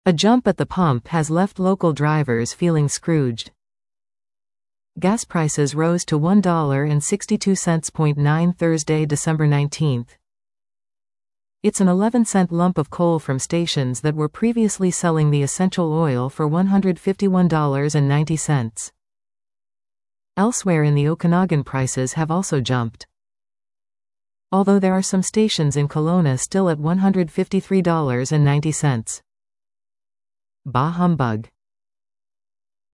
A jump at the pump has left local drivers feeling scrooged. Gas prices rose to $1.62.9 Thursday, December 19. It's an 11-cent lump of coal from stations that were previously selling the essential oil for $151.90. Elsewhere in the Okanagan, prices have also jumped. Although there are some stations in Kelowna still at $153.90. Bah humbug.